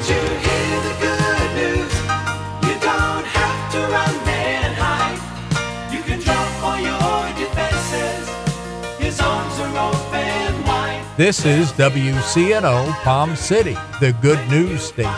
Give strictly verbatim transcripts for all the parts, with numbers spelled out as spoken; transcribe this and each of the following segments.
to hear the good news? You don't have to run and hide. You can drop for your defenses. His arms are open wide. This is W C N O Palm City, the good news station.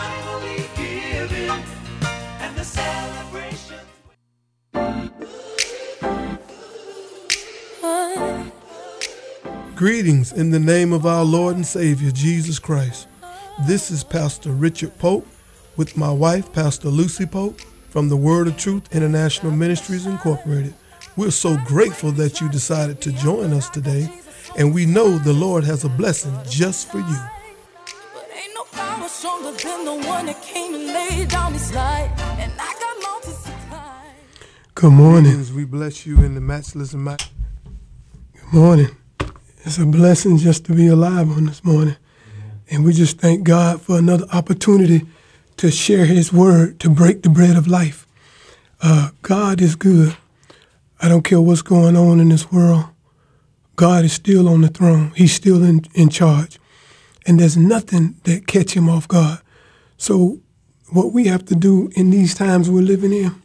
Greetings in the name of our Lord and Savior, Jesus Christ. This is Pastor Richard Pope with my wife, Pastor Lucy Pope, from the Word of Truth International Ministries, Incorporated. We're so grateful that you decided to join us today, and we know the Lord has a blessing just for you. But ain't no power stronger than the one that came and laid down his life, and I got more to supply. Good morning. We bless you in the matchless and match. Good morning. It's a blessing just to be alive on this morning. And we just thank God for another opportunity to share his word, to break the bread of life. Uh, God is good. I don't care what's going on in this world. God is still on the throne. He's still in, in charge. And there's nothing that catch him off guard. So what we have to do in these times we're living in,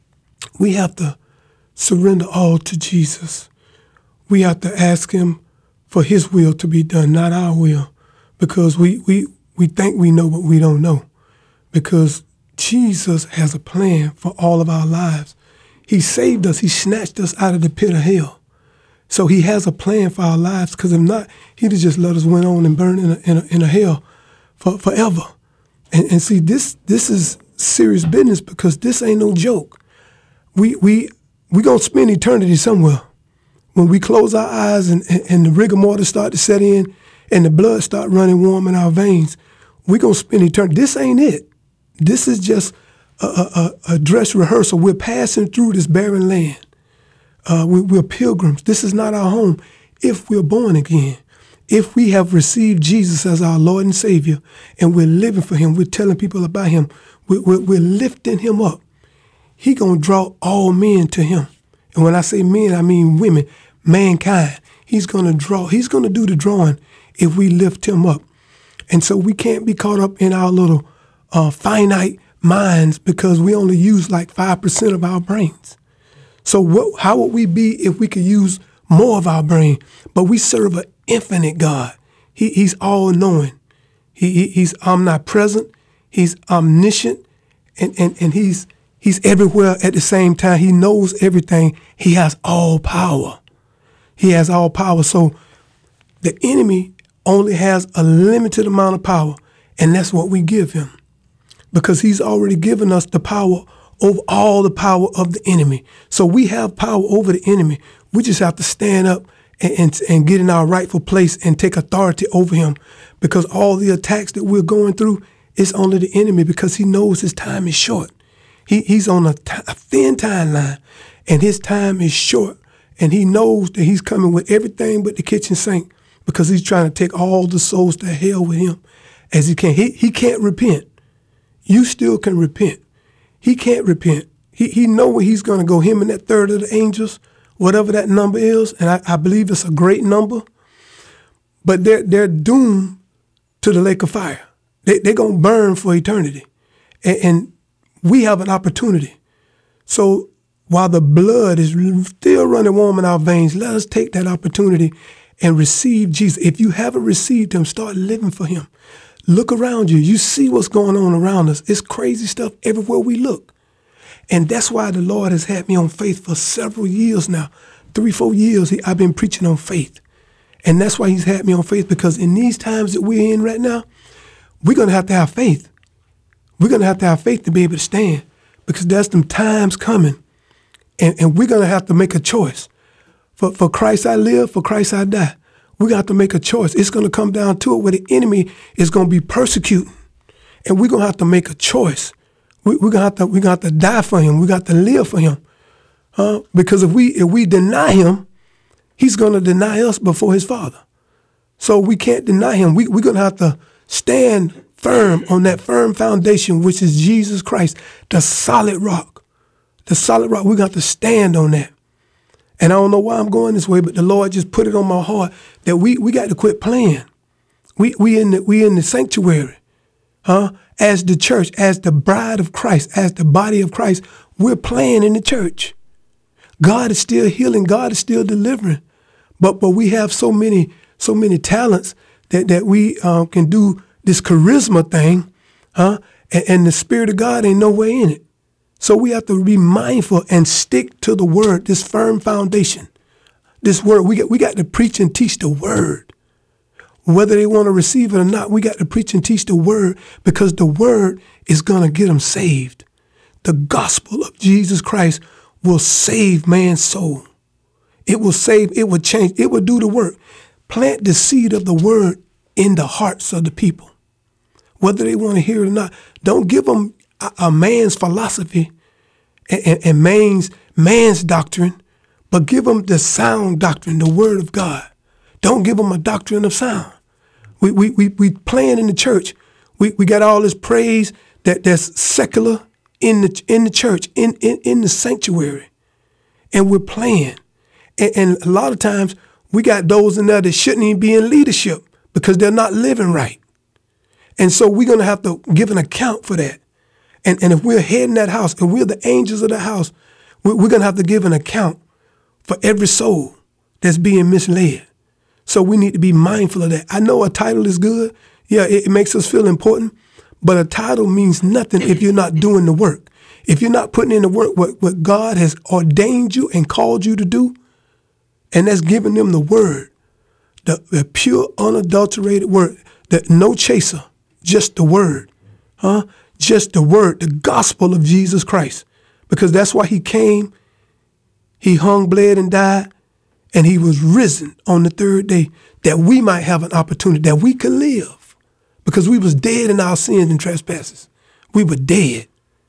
we have to surrender all to Jesus. We have to ask him for his will to be done, not our will, because we, we, we think we know, but we don't know, because Jesus has a plan for all of our lives. He saved us. He snatched us out of the pit of hell. So he has a plan for our lives, because if not, he'd have just let us went on and burn in a, in a, in a hell for, forever. And, and see, this this is serious business, because this ain't no joke. We we we gonna spend eternity somewhere. When we close our eyes and, and, and the rigor mortis start to set in and the blood start running warm in our veins, we're going to spend eternity. This ain't it. This is just a, a, a dress rehearsal. We're passing through this barren land. Uh, we, we're pilgrims. This is not our home. If we're born again, if we have received Jesus as our Lord and Savior, and we're living for him, we're telling people about him, we're, we're, we're lifting him up, he going to draw all men to him. And when I say men, I mean women, mankind. He's going to draw. He's going to do the drawing if we lift him up. And so we can't be caught up in our little uh, finite minds, because we only use like five percent of our brains. So what, how would we be if we could use more of our brain? But we serve an infinite God. He, he's all-knowing. He, he, he's omnipresent. He's omniscient. And, and, and he's He's everywhere at the same time. He knows everything. He has all power. He has all power. So the enemy only has a limited amount of power, and that's what we give him, because he's already given us the power over all the power of the enemy. So we have power over the enemy. We just have to stand up and, and, and get in our rightful place and take authority over him, because all the attacks that we're going through, it's only the enemy, because he knows his time is short. He, he's on a, t- a thin timeline, and his time is short, and he knows that he's coming with everything but the kitchen sink, because he's trying to take all the souls to hell with him as he can. He, he can't repent. You still can repent. He can't repent. He he know where he's going to go, him and that third of the angels, whatever that number is, and I, I believe it's a great number, but they're, they're doomed to the lake of fire. They, they're going to burn for eternity, and, and we have an opportunity. So while the blood is still running warm in our veins, let us take that opportunity and receive Jesus. If you haven't received him, start living for him. Look around you. You see what's going on around us. It's crazy stuff everywhere we look. And that's why the Lord has had me on faith for several years now. Three, four years I've been preaching on faith. And that's why he's had me on faith, because in these times that we're in right now, we're going to have to have faith. We're going to have to have faith to be able to stand, because there's some times coming, and, and we're going to have to make a choice. For, for Christ I live, for Christ I die. We're going to have to make a choice. It's going to come down to it where the enemy is going to be persecuting, and we're going to have to make a choice. We, we're going to have to, we're going to have to die for him. We got to live for him. Uh, because if we, if we deny him, he's going to deny us before his Father. So we can't deny him. We, we're going to have to stand firm on that firm foundation, which is Jesus Christ, the solid rock. The solid rock, we got to stand on that. And I don't know why I'm going this way, but the Lord just put it on my heart that we, we got to quit playing. We we in the we in the sanctuary, huh? as the church, as the bride of Christ, as the body of Christ, we're playing in the church. God is still healing. God is still delivering. But but we have so many so many talents that that we uh, can do this charisma thing, huh? And, and the Spirit of God ain't no way in it. So we have to be mindful and stick to the word, this firm foundation. This word, we got we got to preach and teach the word. Whether they want to receive it or not, we got to preach and teach the word, because the word is going to get them saved. The gospel of Jesus Christ will save man's soul. It will save, it will change, it will do the work. Plant the seed of the word in the hearts of the people. Whether they want to hear it or not, don't give them a, a man's philosophy and, and, and man's, man's doctrine, but give them the sound doctrine, the word of God. Don't give them a doctrine of sound. We we we we playing in the church. We we got all this praise that that's secular in the in the church, in in, in the sanctuary, and we're playing. And, and a lot of times we got those in there that shouldn't even be in leadership because they're not living right. And so we're gonna have to give an account for that. And and if we're heading that house and we're the angels of the house, we're, we're gonna have to give an account for every soul that's being misled. So we need to be mindful of that. I know a title is good. Yeah, it, it makes us feel important. But a title means nothing if you're not doing the work. If you're not putting in the work, what, what God has ordained you and called you to do, and that's giving them the word, the, the pure, unadulterated word, the no chaser, just the word, huh? Just the word, the gospel of Jesus Christ. Because that's why he came, he hung, bled, and died. And he was risen on the third day that we might have an opportunity, that we could live, because we was dead in our sins and trespasses. We were dead.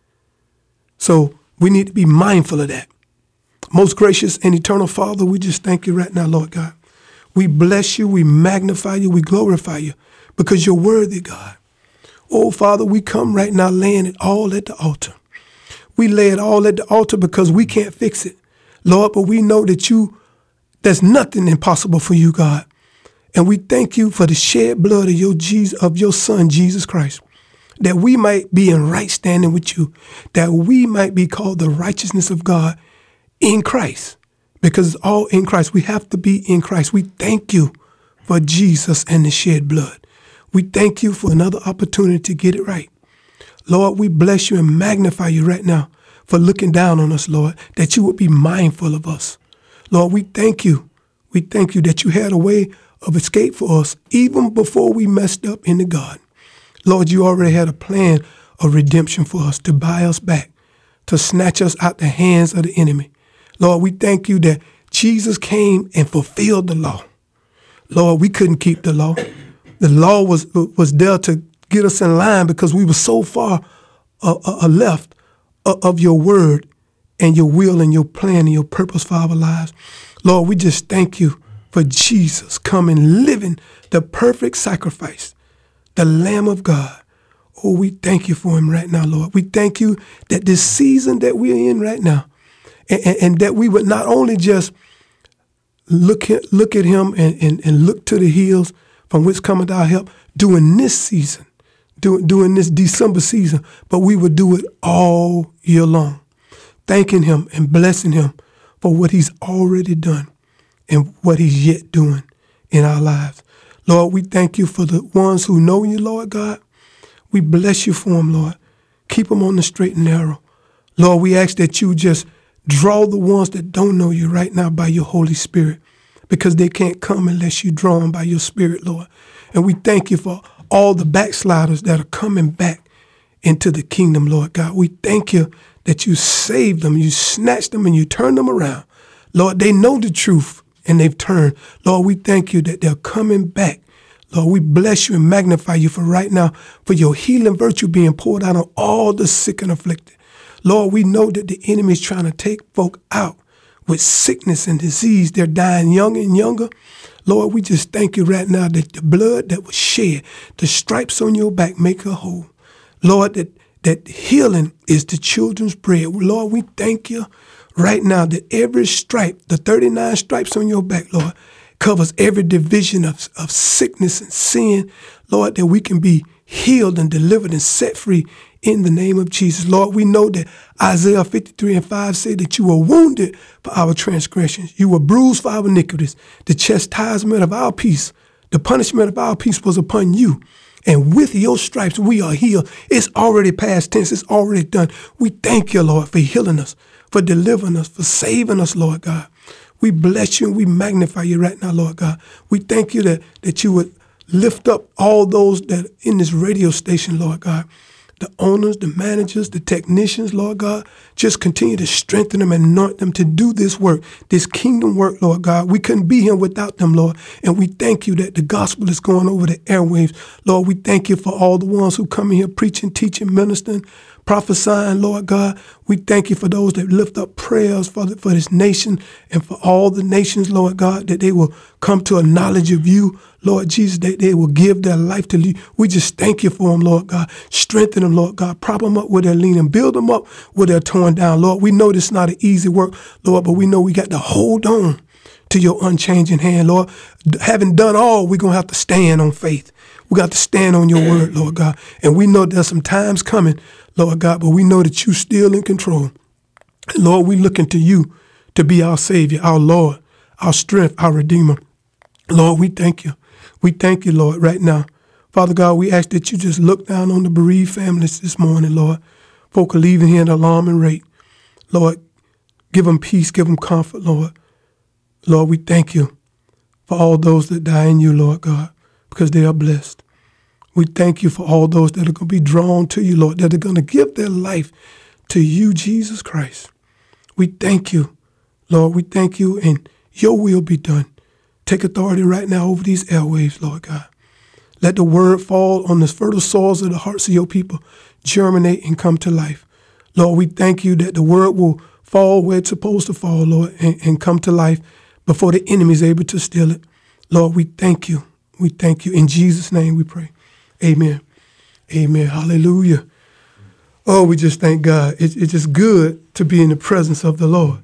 So we need to be mindful of that. Most gracious and eternal Father, we just thank you right now, Lord God. We bless you, we magnify you, we glorify you, because you're worthy, God. Oh, Father, we come right now laying it all at the altar. We lay it all at the altar because we can't fix it, Lord, but we know that you There's nothing impossible for you, God. And we thank you for the shed blood of your Jesus, of your Son, Jesus Christ, that we might be in right standing with you, that we might be called the righteousness of God in Christ, because it's all in Christ. We have to be in Christ. We thank you for Jesus and the shed blood. We thank you for another opportunity to get it right. Lord, we bless you and magnify you right now for looking down on us, Lord, that you would be mindful of us. Lord, we thank you. We thank you that you had a way of escape for us even before we messed up in the garden. Lord, you already had a plan of redemption for us, to buy us back, to snatch us out the hands of the enemy. Lord, we thank you that Jesus came and fulfilled the law. Lord, we couldn't keep the law. The law was was there to get us in line because we were so far uh, uh, left uh, of your word and your will and your plan and your purpose for our lives. Lord, we just thank you for Jesus coming, living the perfect sacrifice, the Lamb of God. Oh, we thank you for him right now, Lord. We thank you that this season that we're in right now, and, and, and that we would not only just look at, look at him and, and, and look to the hills from which cometh our help during this season, during, during this December season, but we would do it all year long, thanking him and blessing him for what he's already done and what he's yet doing in our lives. Lord, we thank you for the ones who know you, Lord God. We bless you for them, Lord. Keep them on the straight and narrow. Lord, we ask that you just draw the ones that don't know you right now by your Holy Spirit, because they can't come unless you draw them by your Spirit, Lord. And we thank you for all the backsliders that are coming back into the kingdom, Lord God. We thank you that you saved them, you snatched them, and you turned them around. Lord, they know the truth and they've turned. Lord, we thank you that they're coming back. Lord, we bless you and magnify you for right now, for your healing virtue being poured out on all the sick and afflicted. Lord, we know that the enemy is trying to take folk out with sickness and disease. They're dying younger and younger. Lord, we just thank you right now that the blood that was shed, the stripes on your back make her whole. Lord, that, that healing is the children's bread. Lord, we thank you right now that every stripe, the thirty-nine stripes on your back, Lord, covers every division of, of sickness and sin. Lord, that we can be healed and delivered and set free in the name of Jesus. Lord, we know that Isaiah fifty-three and five said that you were wounded for our transgressions. You were bruised for our iniquities. The chastisement of our peace, the punishment of our peace was upon you. And with your stripes, we are healed. It's already past tense. It's already done. We thank you, Lord, for healing us, for delivering us, for saving us, Lord God. We bless you and we magnify you right now, Lord God. We thank you that, that you would lift up all those that are in this radio station, Lord God. The owners, the managers, the technicians, Lord God, just continue to strengthen them and anoint them to do this work, this kingdom work, Lord God. We couldn't be here without them, Lord. And we thank you that the gospel is going over the airwaves. Lord, we thank you for all the ones who come in here preaching, teaching, ministering, prophesying, Lord God. We thank you for those that lift up prayers for, the, for this nation and for all the nations, Lord God, that they will come to a knowledge of you, Lord Jesus, that they will give their life to you. We just thank you for them, Lord God. Strengthen them, Lord God. Prop them up where they're leaning. Build them up where they're torn down, Lord. We know this is not an easy work, Lord, but we know we got to hold on to your unchanging hand, Lord. Having done all, we're going to have to stand on faith. We got to stand on your word, Lord God. And we know there's some times coming, Lord God, but we know that you're still in control. Lord, we looking to you to be our Savior, our Lord, our strength, our Redeemer. Lord, we thank you. We thank you, Lord, right now. Father God, we ask that you just look down on the bereaved families this morning, Lord. Folk are leaving here at an alarming rate. Lord, give them peace, give them comfort, Lord. Lord, we thank you for all those that die in you, Lord God, because they are blessed. We thank you for all those that are going to be drawn to you, Lord, that are going to give their life to you, Jesus Christ. We thank you, Lord. We thank you, and your will be done. Take authority right now over these airwaves, Lord God. Let the word fall on the fertile soils of the hearts of your people, germinate and come to life. Lord, we thank you that the word will fall where it's supposed to fall, Lord, and, and come to life before the enemy is able to steal it. Lord, we thank you. We thank you. In Jesus' name we pray. Amen. Amen. Hallelujah. Oh, we just thank God. It, it's just good to be in the presence of the Lord.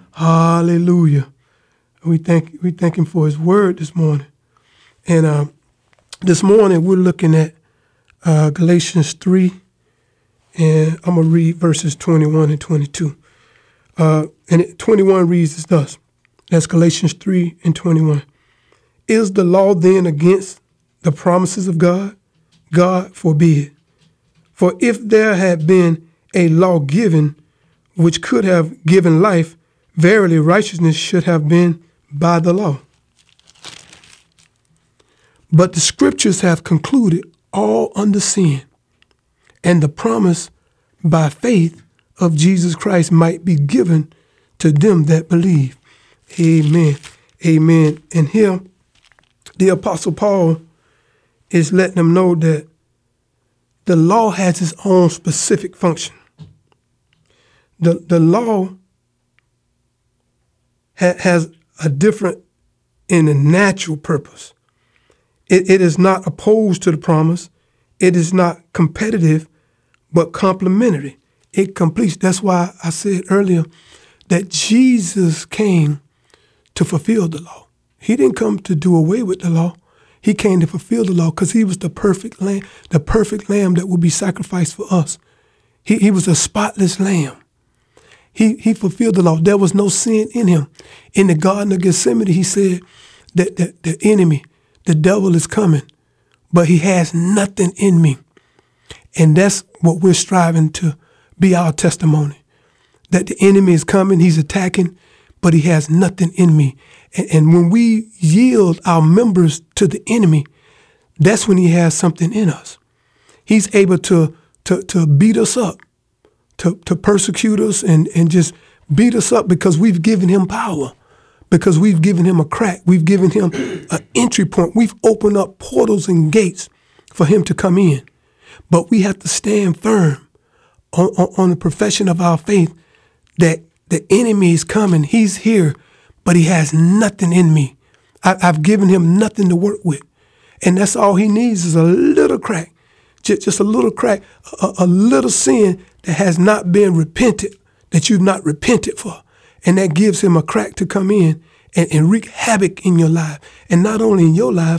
Hallelujah. We thank we thank him for his word this morning. And uh, this morning we're looking at uh, Galatians three, and I'm going to read verses twenty-one and twenty-two. Uh, and it, twenty-one reads as thus. That's Galatians three and twenty-one. Is the law then against the promises of God? God forbid. For if there had been a law given which could have given life, verily righteousness should have been by the law. But the scriptures have concluded all under sin, and the promise by faith of Jesus Christ might be given to them that believe. Amen. Amen. And here, the Apostle Paul is letting them know that the law has its own specific function. The, the law ha- has a different and a natural purpose. It, it is not opposed to the promise. It is not competitive, but complementary. It completes. That's why I said earlier that Jesus came to fulfill the law. He didn't come to do away with the law. He came to fulfill the law because he was the perfect lamb, the perfect lamb that would be sacrificed for us. He, he was a spotless lamb. He, he fulfilled the law. There was no sin in him. In the Garden of Gethsemane, he said that the, the enemy, the devil is coming, but he has nothing in me. And that's what we're striving to be our testimony, that the enemy is coming, he's attacking, but he has nothing in me. And, and when we yield our members to the enemy, that's when he has something in us. He's able to, to, to beat us up, to, to persecute us and, and just beat us up because we've given him power, because we've given him a crack. We've given him an entry point. We've opened up portals and gates for him to come in. But we have to stand firm on, on, on the profession of our faith that the enemy is coming. He's here, but he has nothing in me. I, I've given him nothing to work with. And that's all he needs is a little crack, just, just a little crack, a, a little sin that has not been repented, that you've not repented for. And that gives him a crack to come in and, and wreak havoc in your life. And not only in your lives,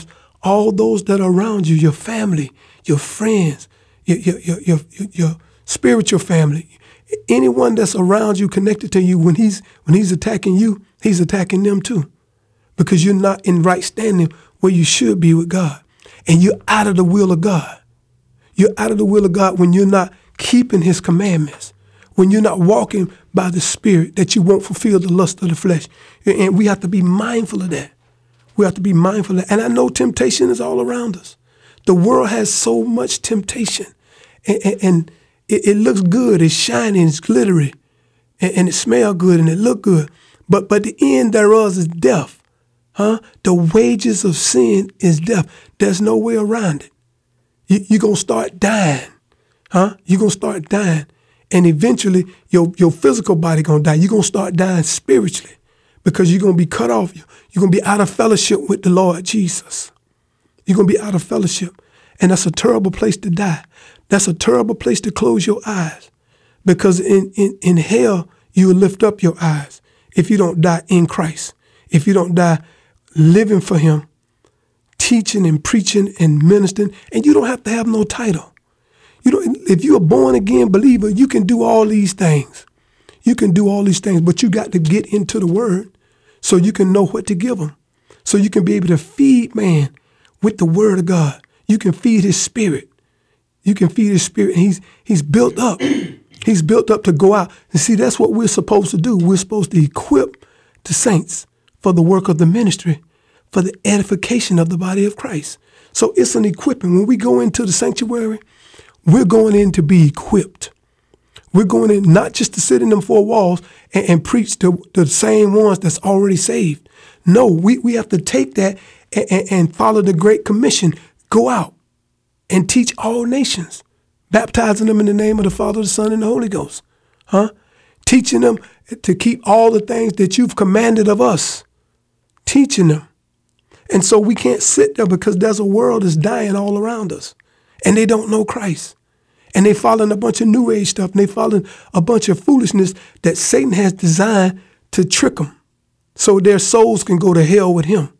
all those that are around you, your family, your friends, your, your, your, your, your spiritual family, anyone that's around you, connected to you, when he's when he's attacking you, he's attacking them too. Because you're not in right standing where you should be with God. And you're out of the will of God. You're out of the will of God when you're not keeping his commandments, when you're not walking by the Spirit, that you won't fulfill the lust of the flesh. And we have to be mindful of that. We have to be mindful of that. And I know temptation is all around us. The world has so much temptation. And, and, and it, it looks good, it's shiny, it's glittery, and, and it smells good and it look good. But but the end thereof is death. Huh? The wages of sin is death. There's no way around it. You, you're going to start dying. Huh? You're going to start dying. And eventually, your, your physical body going to die. You're going to start dying spiritually because you're going to be cut off. You're going to be out of fellowship with the Lord Jesus. You're going to be out of fellowship. And that's a terrible place to die. That's a terrible place to close your eyes. Because in, in, in hell, you will lift up your eyes if you don't die in Christ. If you don't die living for him, teaching and preaching and ministering, and you don't have to have no title. You know, if you're a born again believer, you can do all these things. You can do all these things, but you got to get into the word so you can know what to give them. So you can be able to feed man with the word of God. You can feed his spirit. You can feed his spirit, and he's he's built up. He's built up to go out. And see, that's what we're supposed to do. We're supposed to equip the saints for the work of the ministry, for the edification of the body of Christ. So it's an equipping. When we go into the sanctuary, we're going in to be equipped. We're going in not just to sit in them four walls and, and preach to, to the same ones that's already saved. No, we, we have to take that and, and, and follow the Great Commission. Go out and teach all nations, baptizing them in the name of the Father, the Son, and the Holy Ghost. Huh? Teaching them to keep all the things that you've commanded of us. Teaching them. And so we can't sit there because there's a world that's dying all around us. And they don't know Christ. And they following a bunch of new age stuff. And they following a bunch of foolishness that Satan has designed to trick them so their souls can go to hell with him.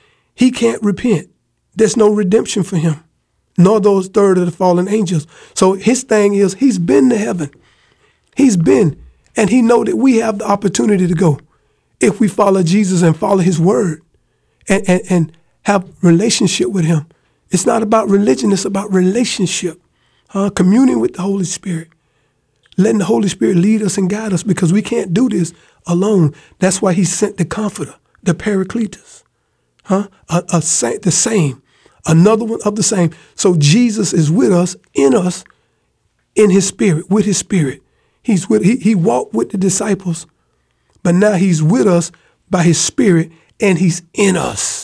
He can't repent. There's no redemption for him, nor those third of the fallen angels. So his thing is he's been to heaven. He's been, and he know that we have the opportunity to go if we follow Jesus and follow his word and, and, and have relationship with him. It's not about religion, it's about relationship, uh, communing with the Holy Spirit, letting the Holy Spirit lead us and guide us because we can't do this alone. That's why he sent the Comforter, the Paracletus, huh? a, a, the same, another one of the same. So Jesus is with us, in us, in his spirit, with his spirit. He's with, he, he walked with the disciples, but now he's with us by his spirit and he's in us.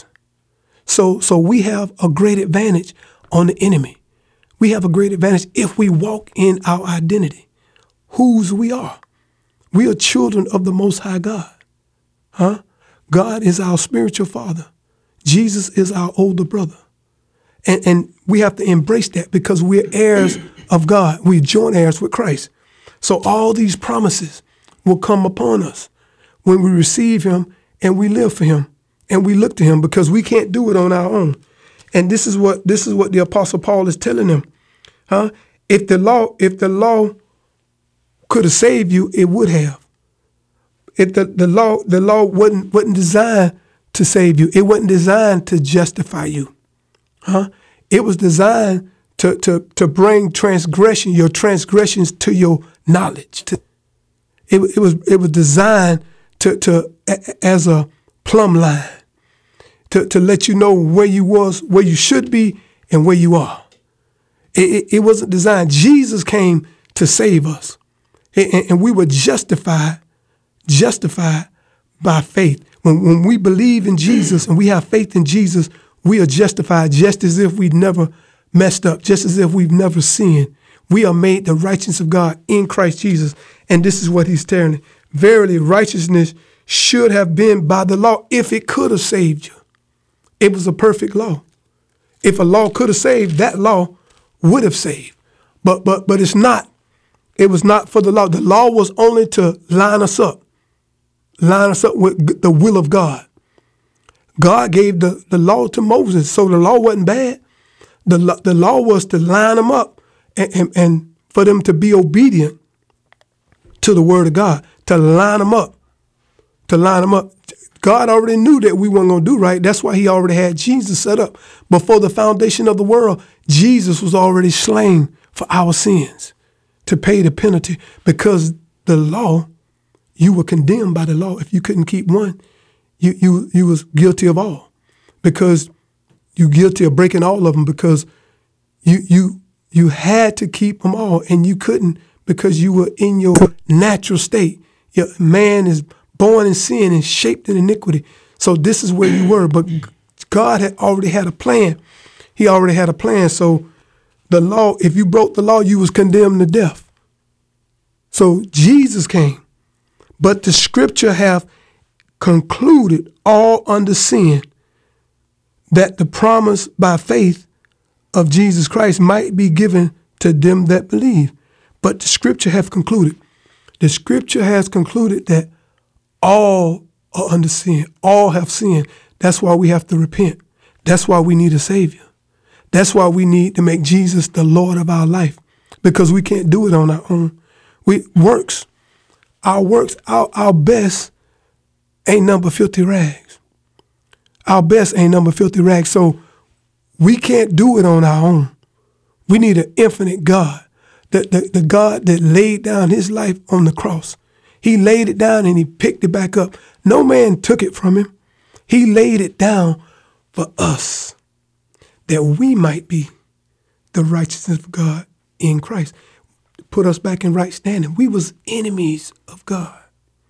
So, so we have a great advantage on the enemy. We have a great advantage if we walk in our identity, whose we are. We are children of the Most High God. Huh? God is our spiritual father. Jesus is our older brother. And, and we have to embrace that because we're heirs of God. We're joint heirs with Christ. So all these promises will come upon us when we receive him and we live for him and we look to him because we can't do it on our own. And this is what this is what the Apostle Paul is telling them. Huh? If the law, if the law could have saved you, it would have. If the, the law, the law wasn't wasn't designed to save you. It wasn't designed to justify you. Huh? It was designed to, to, to bring transgression, your transgressions to your knowledge. To, it, it was it was designed to, to as a plumb line, to, to let you know where you was, where you should be, and where you are. It, it, it wasn't designed. Jesus came to save us, and, and we were justified, justified by faith. When, when we believe in Jesus and we have faith in Jesus, we are justified just as if we'd never messed up, just as if we've never sinned. We are made the righteousness of God in Christ Jesus. And this is what he's telling. Verily, righteousness should have been by the law if it could have saved you. It was a perfect law. If a law could have saved, that law would have saved. But but but it's not. It was not for the law. The law was only to line us up, line us up with the will of God. God gave the, the law to Moses, so the law wasn't bad. The, the law was to line them up and, and, and for them to be obedient to the word of God, to line them up, to line them up. God already knew that we weren't going to do right. That's why he already had Jesus set up. Before the foundation of the world, Jesus was already slain for our sins to pay the penalty, because the law, you were condemned by the law. If you couldn't keep one, you you you was guilty of all, because you're guilty of breaking all of them, because you you you had to keep them all and you couldn't, because you were in your natural state. Your man is born in sin and shaped in iniquity. So this is where you were, but God had already had a plan. He already had a plan. So the law, if you broke the law, you was condemned to death. So Jesus came, but the scripture have concluded all under sin, that the promise by faith of Jesus Christ might be given to them that believe. But the scripture have concluded. The scripture has concluded that all are under sin. All have sinned. That's why we have to repent. That's why we need a Savior. That's why we need to make Jesus the Lord of our life, because we can't do it on our own. We works, our works, our, our best ain't nothing but filthy rags. Our best ain't nothing but filthy rags. So we can't do it on our own. We need an infinite God, the, the, the God that laid down his life on the cross. He laid it down and he picked it back up. No man took it from him. He laid it down for us, that we might be the righteousness of God in Christ. Put us back in right standing. We was enemies of God.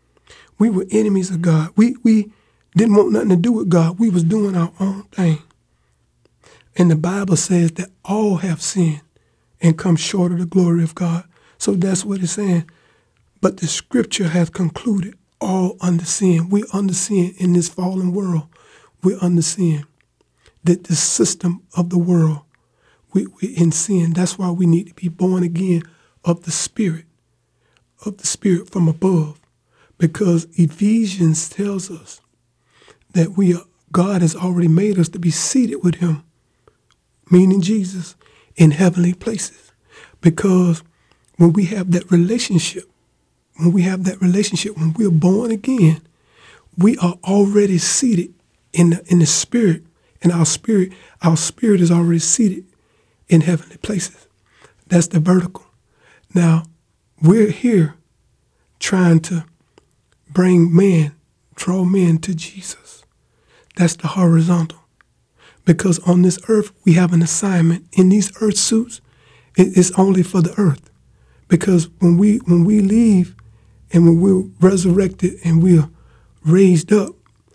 We were enemies of God. We we didn't want nothing to do with God. We was doing our own thing. And the Bible says that all have sinned and come short of the glory of God. So that's what it's saying. But the scripture has concluded all under sin. We're under sin in this fallen world. We're under sin. That the system of the world, we, we're in sin. That's why we need to be born again of the Spirit, of the Spirit from above. Because Ephesians tells us that we are, God has already made us to be seated with him, meaning Jesus, in heavenly places. Because when we have that relationship, when we have that relationship, when we're born again, we are already seated in the, in the Spirit. And our spirit, our spirit is already seated in heavenly places. That's the vertical. Now, we're here trying to bring men, draw men to Jesus. That's the horizontal. Because on this earth, we have an assignment. In these earth suits, it's only for the earth. Because when we when we leave and when we're resurrected and we're raised up,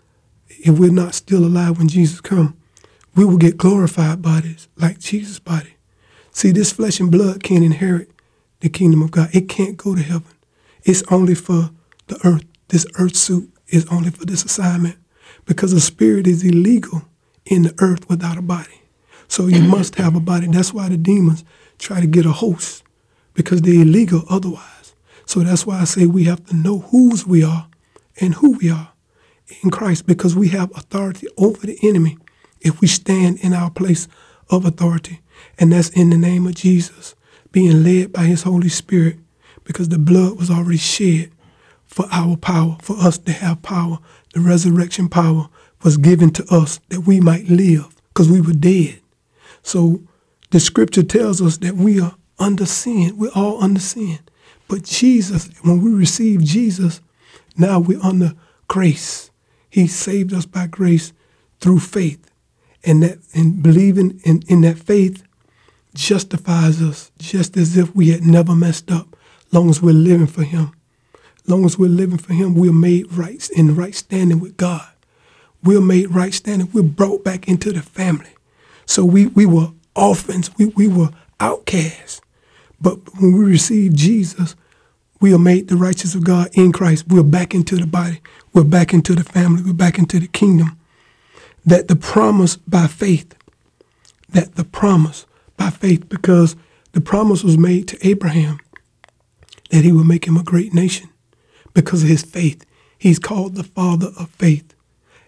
if we're not still alive when Jesus comes, we will get glorified bodies like Jesus' body. See, this flesh and blood can't inherit the kingdom of God. It can't go to heaven. It's only for the earth. This earth suit is only for this assignment, because a spirit is illegal in the earth without a body. So you must have a body. That's why the demons try to get a host, because they're illegal otherwise. So that's why I say we have to know whose we are and who we are in Christ, because we have authority over the enemy if we stand in our place of authority. And that's in the name of Jesus, being led by his Holy Spirit, because the blood was already shed for our power, for us to have power. The resurrection power was given to us that we might live, because we were dead. So the scripture tells us that we are under sin. We're all under sin. But Jesus, when we receive Jesus, now we're under grace. He saved us by grace through faith. And that, and believing in, in that faith justifies us, just as if we had never messed up, long as we're living for him. Long as we're living for him, we're made right in right standing with God. We're made right standing. We're brought back into the family. So we, we were orphans. We, we were outcasts. But when we receive Jesus, we are made the righteous of God in Christ. We're back into the body. We're back into the family. We're back into the kingdom. That the promise by faith, that the promise by faith, because the promise was made to Abraham that he would make him a great nation because of his faith. He's called the father of faith.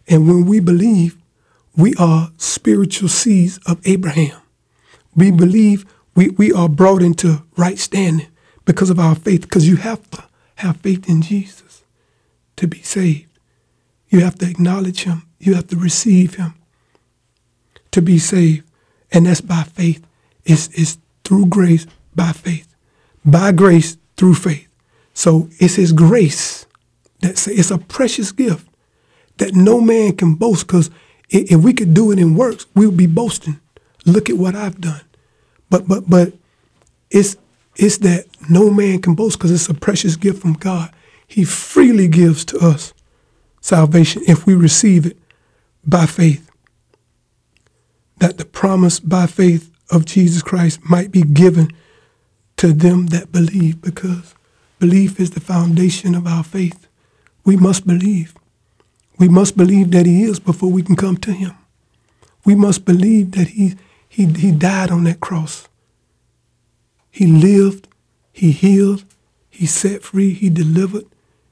And when we believe, we are spiritual seeds of Abraham. We believe we, we are brought into right standing because of our faith, because you have to have faith in Jesus to be saved. You have to acknowledge him. You have to receive him to be saved. And that's by faith. It's, it's through grace, by faith. By grace, through faith. So it's his grace. That's, it's a precious gift that no man can boast, because if we could do it in works, we would be boasting. Look at what I've done. But but but it's it's that no man can boast, because it's a precious gift from God. He freely gives to us salvation if we receive it by faith. That the promise by faith of Jesus Christ might be given to them that believe, because belief is the foundation of our faith. We must believe. We must believe that he is before we can come to him. We must believe that he, he, he died on that cross. He lived, he healed, he set free, he delivered.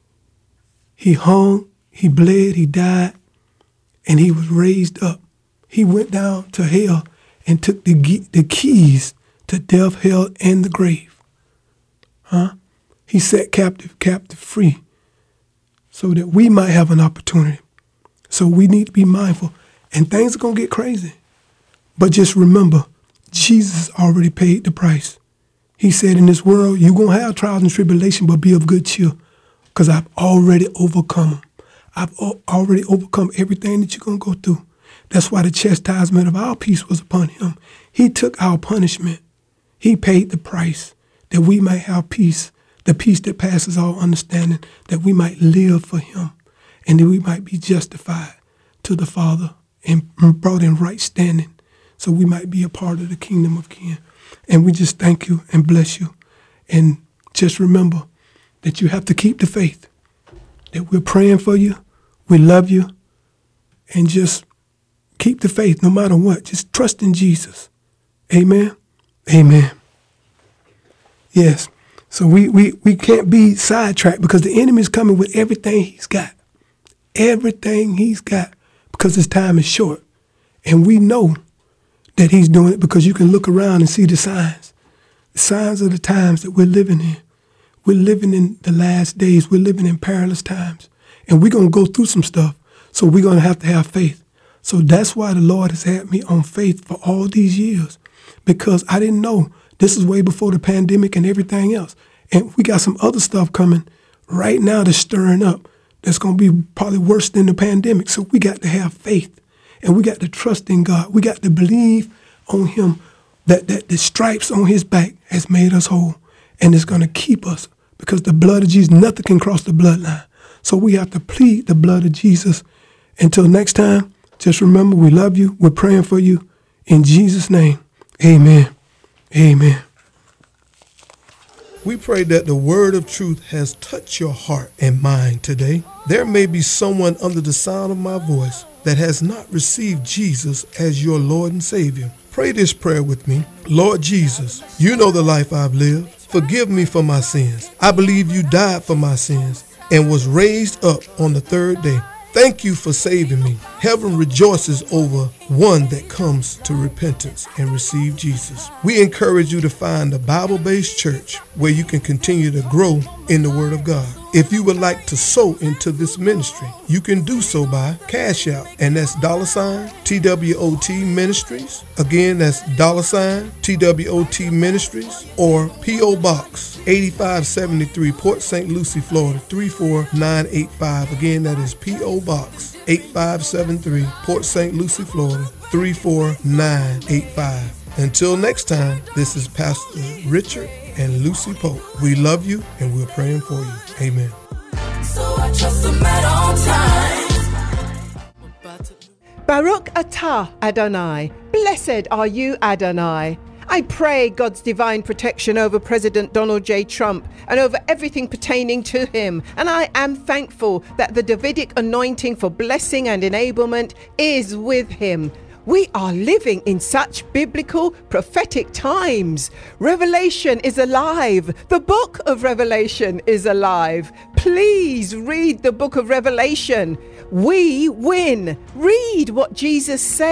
He hung, he bled, he died, and he was raised up. He went down to hell and took the, the keys to death, hell, and the grave. Huh? He set captive, captive free, so that we might have an opportunity. So we need to be mindful. And things are going to get crazy. But just remember, Jesus already paid the price. He said, in this world, you're going to have trials and tribulation, but be of good cheer, because I've already overcome them. I've already overcome everything that you're going to go through. That's why the chastisement of our peace was upon him. He took our punishment. He paid the price that we might have peace, the peace that passes all understanding, that we might live for him, and that we might be justified to the Father and brought in right standing, so we might be a part of the kingdom of God. And we just thank you and bless you. And just remember that you have to keep the faith, that we're praying for you, we love you, and just keep the faith no matter what. Just trust in Jesus. Amen. Amen. Yes. So we, we, we can't be sidetracked, because the enemy is coming with everything he's got. Everything he's got, because his time is short. And we know that he's doing it because you can look around and see the signs. The signs of the times that we're living in. We're living in the last days. We're living in perilous times. And we're going to go through some stuff. So we're going to have to have faith. So that's why the Lord has had me on faith for all these years, because I didn't know. This is way before the pandemic and everything else. And we got some other stuff coming right now that's stirring up. That's going to be probably worse than the pandemic. So we got to have faith, and we got to trust in God. We got to believe on him that, that the stripes on his back has made us whole, and it's going to keep us, because the blood of Jesus, nothing can cross the bloodline. So we have to plead the blood of Jesus. Until next time, just remember, we love you. We're praying for you. In Jesus' name, amen. Amen. We pray that the word of truth has touched your heart and mind today. There may be someone under the sound of my voice that has not received Jesus as your Lord and Savior. Pray this prayer with me. Lord Jesus, you know the life I've lived. Forgive me for my sins. I believe you died for my sins and was raised up on the third day. Thank you for saving me. Heaven rejoices over one that comes to repentance and receive Jesus. We encourage you to find a Bible-based church where you can continue to grow in the Word of God. If you would like to sow into this ministry, you can do so by Cash App, and that's dollar sign T W O T Ministries. Again, that's dollar sign T W O T Ministries, or P O Box eighty-five seventy-three, Port Saint Lucie, Florida three four nine eight five. Again, that is P O Box eighty-five seventy-three, Port Saint Lucie, Florida three four nine eight five. Until next time, this is Pastor Richard and Lucy Pope. We love you, and we're praying for you. Amen. So I trust him at all times. Baruch atah Adonai. Blessed are you, Adonai. I pray God's divine protection over President Donald J. Trump and over everything pertaining to him. And I am thankful that the Davidic anointing for blessing and enablement is with him. We are living in such biblical, prophetic times. Revelation is alive. The book of Revelation is alive. Please read the book of Revelation. we win. Read what Jesus said.